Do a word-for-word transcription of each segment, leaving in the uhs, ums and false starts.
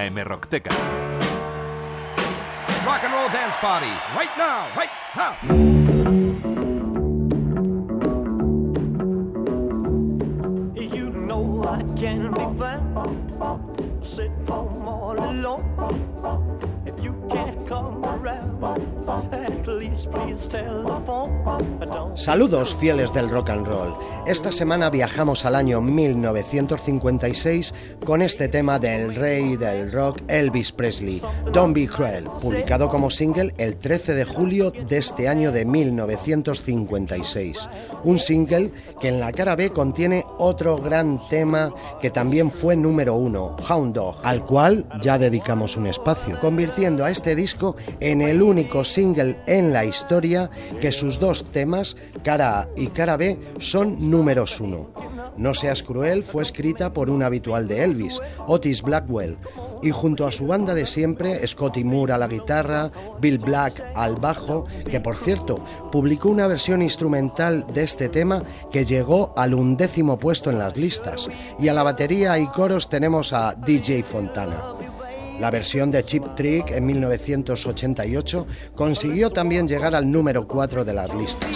A M Rockteca. Rock and roll dance party, right now, right now. You know I can be found sitting home all alone. If you can't come around, at least please tell the phone. Saludos fieles del rock and roll. Esta semana viajamos al año mil novecientos cincuenta y seis con este tema del rey del rock Elvis Presley, Don't Be Cruel, publicado como single el trece de julio de este año de mil novecientos cincuenta y seis. Un single que en la cara B contiene otro gran tema que también fue número uno, Hound Dog, al cual ya dedicamos un espacio, convirtiendo a este disco en el único single en la historia que sus dos temas, cara A y cara B, son números uno. No seas cruel fue escrita por un habitual de Elvis, Otis Blackwell, y junto a su banda de siempre, Scotty Moore a la guitarra, Bill Black al bajo, que por cierto publicó una versión instrumental de este tema que llegó al undécimo puesto en las listas, y a la batería y coros tenemos a D J Fontana. La versión de Cheap Trick en mil novecientos ochenta y ocho consiguió también llegar al número cuatro de las listas.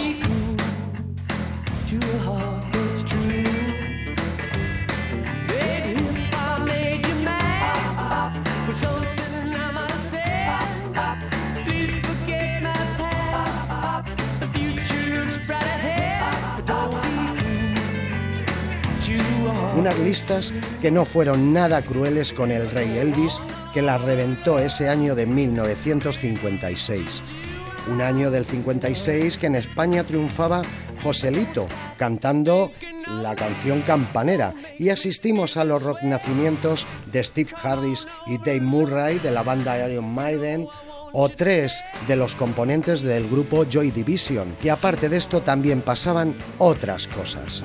Unas listas que no fueron nada crueles con el rey Elvis, que las reventó ese año de mil novecientos cincuenta y seis. Un año del cincuenta y seis que en España triunfaba Joselito, cantando la canción Campanera, y asistimos a los rock nacimientos de Steve Harris y Dave Murray de la banda Iron Maiden, o tres de los componentes del grupo Joy Division, y aparte de esto también pasaban otras cosas.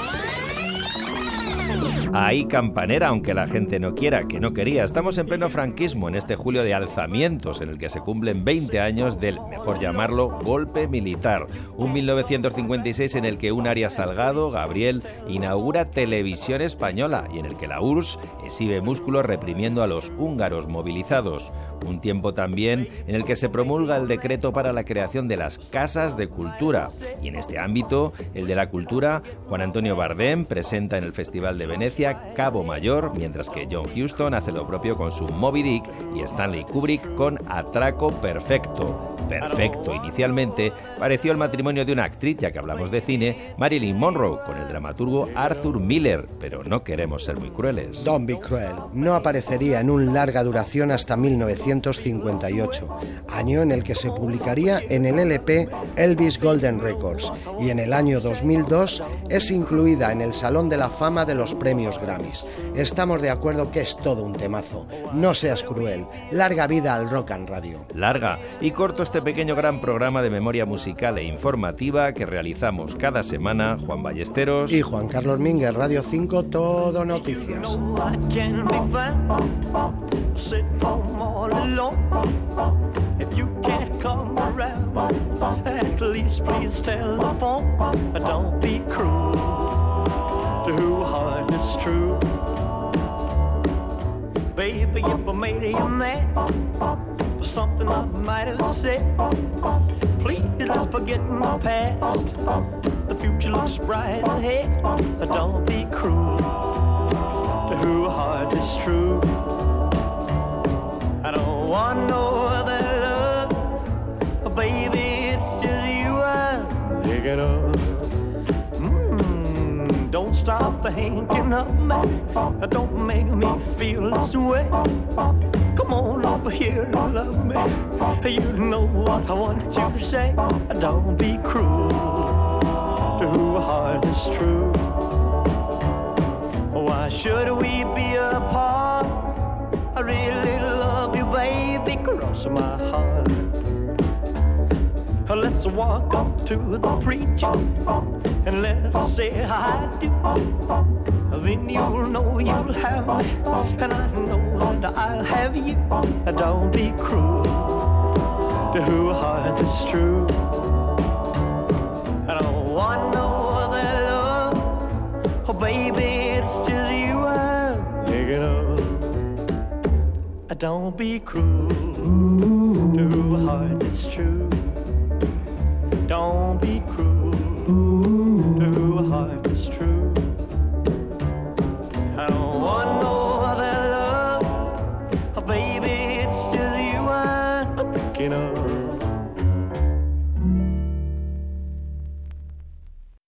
Ahí Campanera, aunque la gente no quiera, que no quería. Estamos en pleno franquismo, en este julio de alzamientos, en el que se cumplen veinte años del, mejor llamarlo, golpe militar. Un mil novecientos cincuenta y seis en el que un Arias Salgado, Gabriel, inaugura Televisión Española y en el que la U R S S exhibe músculos reprimiendo a los húngaros movilizados. Un tiempo también en el que se promulga el decreto para la creación de las casas de cultura. Y en este ámbito, el de la cultura, Juan Antonio Bardem presenta en el Festival de Venecia Cabo Mayor, mientras que John Huston hace lo propio con su Moby Dick y Stanley Kubrick con Atraco Perfecto. Perfecto, inicialmente, pareció el matrimonio de una actriz, ya que hablamos de cine, Marilyn Monroe, con el dramaturgo Arthur Miller, pero no queremos ser muy crueles. Don't Be Cruel no aparecería en un larga duración hasta mil novecientos cincuenta y ocho, año en el que se publicaría en el L P Elvis Golden Records, y en el año dos mil dos es incluida en el Salón de la Fama de los Premios Grammys. Estamos de acuerdo que es todo un temazo. No seas cruel. Larga vida al rock and radio. Larga y corto este pequeño gran programa de memoria musical e informativa que realizamos cada semana Juan Ballesteros y Juan Carlos Mínguez, Radio cinco, Todo Noticias. Too hard, it's true. Baby, if I made you mad for something I might have said, please don't forget my past. The future looks bright ahead. Don't be cruel. Too hard, it's true. I don't want no other love, baby, it's just you I'm thinking of. Don't stop thinking of me. Don't make me feel this way. Come on over here and love me. You know what I want you to say. Don't be cruel. Too hard, it's true. Why should we be apart? I really love you, baby. Cross my heart. Let's walk up to the preacher and let's say I do. Then you'll know you'll have me, and I know that I'll have you. Don't be cruel. Too hard, it's true. I don't want no other love, oh baby, it's just you I'm thinking of. Don't be cruel to a heart that's true. Don't be cruel to a heart that's true. I don't want no other love, oh, baby, it's just you I'm thinking of.